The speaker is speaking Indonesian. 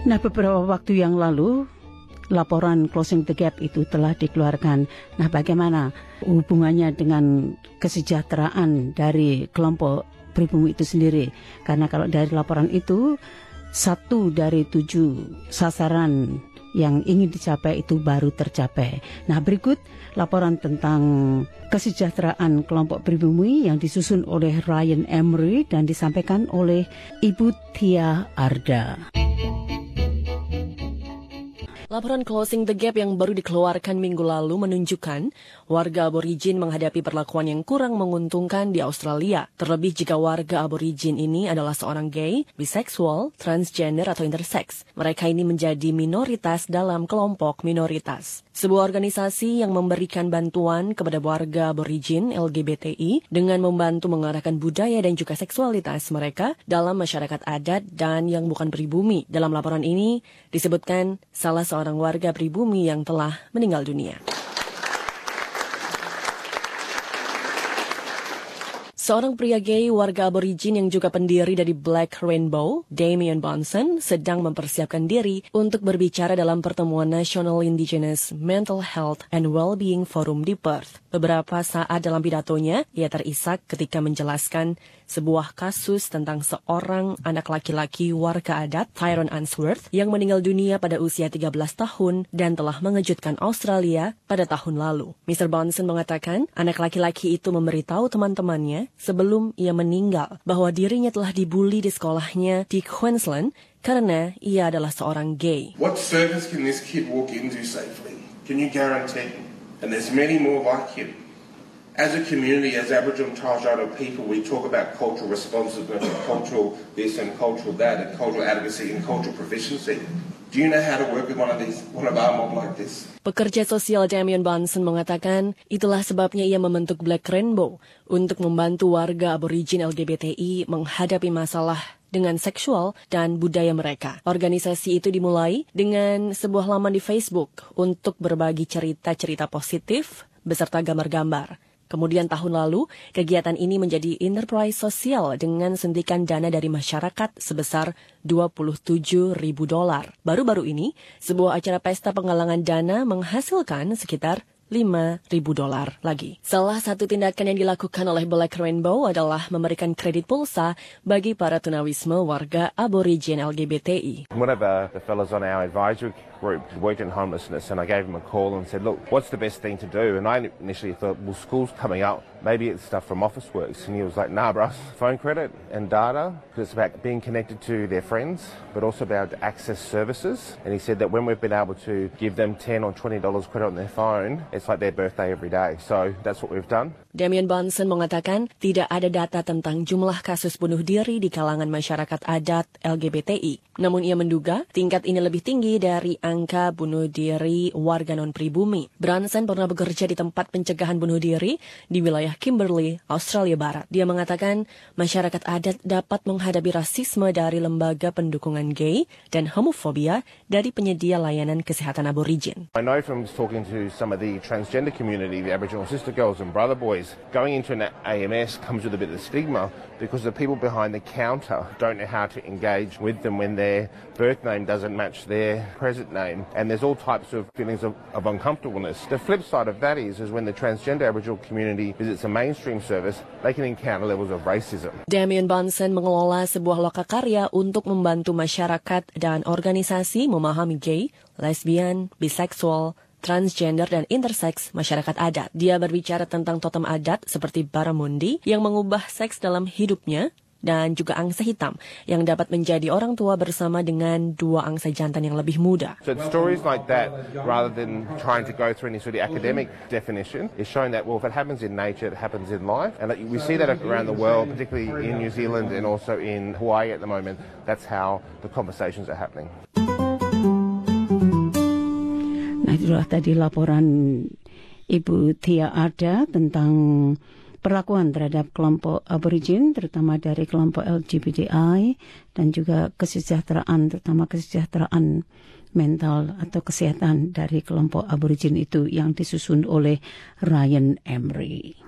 Nah, beberapa waktu yang lalu laporan Closing the Gap itu telah dikeluarkan. Nah, bagaimana hubungannya dengan kesejahteraan dari kelompok pribumi itu sendiri? Karena kalau dari laporan itu 1 dari 7 sasaran yang ingin dicapai itu baru tercapai. Nah, berikut laporan tentang kesejahteraan kelompok pribumi yang disusun oleh Ryan Emery dan disampaikan oleh Ibu Tia Arda. Laporan Closing the Gap yang baru dikeluarkan minggu lalu menunjukkan warga aborigin menghadapi perlakuan yang kurang menguntungkan di Australia. Terlebih jika warga aborigin ini adalah seorang gay, biseksual, transgender atau intersex. Mereka ini menjadi minoritas dalam kelompok minoritas. Sebuah organisasi yang memberikan bantuan kepada warga aborigin LGBTI dengan membantu mengarahkan budaya dan juga seksualitas mereka dalam masyarakat adat dan yang bukan pribumi. Dalam laporan ini disebutkan salah seorang warga pribumi yang telah meninggal dunia. Seorang pria gay warga aborigin yang juga pendiri dari Black Rainbow, Damian Bonson, sedang mempersiapkan diri untuk berbicara dalam pertemuan National Indigenous Mental Health and Wellbeing Forum di Perth. Beberapa saat dalam pidatonya, ia terisak ketika menjelaskan sebuah kasus tentang seorang anak laki-laki warga adat, Tyrone Answorth, yang meninggal dunia pada usia 13 tahun dan telah mengejutkan Australia pada tahun lalu. Mr. Bonson mengatakan anak laki-laki itu memberitahu teman-temannya sebelum ia meninggal bahwa dirinya telah dibuli di sekolahnya di Queensland karena ia adalah seorang gay. What service can this kid walk into safely? Can you guarantee? And there's many more like him. As a community, as Aboriginal and Torres Strait Islander people, we talk about cultural responsiveness and cultural this and cultural that and cultural advocacy and cultural proficiency. Do you know how to work with one of our mob like this? Pekerja sosial Damian Bonson mengatakan itulah sebabnya ia membentuk Black Rainbow untuk membantu warga aborigin LGBTI menghadapi masalah dengan seksual dan budaya mereka. Organisasi itu dimulai dengan sebuah laman di Facebook untuk berbagi cerita-cerita positif beserta gambar-gambar. Kemudian tahun lalu, kegiatan ini menjadi enterprise sosial dengan suntikan dana dari masyarakat sebesar $27,000. Baru-baru ini, sebuah acara pesta penggalangan dana menghasilkan sekitar $5,000 lagi. Salah satu tindakan yang dilakukan oleh Black Rainbow adalah memberikan kredit pulsa bagi para tunawisma warga aborigin LGBTI. One of the fellas on our advisory group worked in homelessness, and I gave him a call and said, look, what's the best thing to do? And I initially thought, well, school's coming up, maybe it's stuff from Officeworks. And he was like, nah, bro, phone credit and data, because it's about being connected to their friends, but also about access services. And he said that when we've been able to give them $10 or $20 credit on their phone, it's like their birthday every day. So that's what we've done. Damian Bonson mengatakan tidak ada data tentang jumlah kasus bunuh diri di kalangan masyarakat adat LGBTI. Namun ia menduga tingkat ini lebih tinggi dari angka bunuh diri warga non-pribumi. Bonson pernah bekerja di tempat pencegahan bunuh diri di wilayah Kimberley, Australia Barat. Dia mengatakan masyarakat adat dapat menghadapi rasisme dari lembaga pendukungan gay dan homofobia dari penyedia layanan kesehatan aborigin. I know from talking to some of the transgender community, the Aboriginal sister girls and brother boys, going into an AMS comes with a bit of stigma because the people behind the counter don't know how to engage with them when their birth name doesn't match their present name. And there's all types of feelings of uncomfortableness. The flip side of that is when the transgender Aboriginal community visits a mainstream service, they can encounter levels of racism. Damian Bonson mengelola sebuah lokakarya untuk membantu masyarakat dan organisasi memahami gay, lesbian, biseksual, transgender dan intersex masyarakat adat. Dia berbicara tentang totem adat seperti Barramundi yang mengubah seks dalam hidupnya dan juga angsa hitam yang dapat menjadi orang tua bersama dengan dua angsa jantan yang lebih muda. So stories like that, rather than trying to go through any sort of academic definition, is showing that, well, if it happens in nature, it happens in life. And we see that around the world, particularly in New Zealand and also in Hawaii at the moment. That's how the conversations are happening. Nah, itulah tadi laporan Ibu Tia Arda tentang perlakuan terhadap kelompok aborigin, terutama dari kelompok LGBTI, dan juga kesejahteraan, terutama kesejahteraan mental atau kesehatan dari kelompok aborigin itu yang disusun oleh Ryan Emery.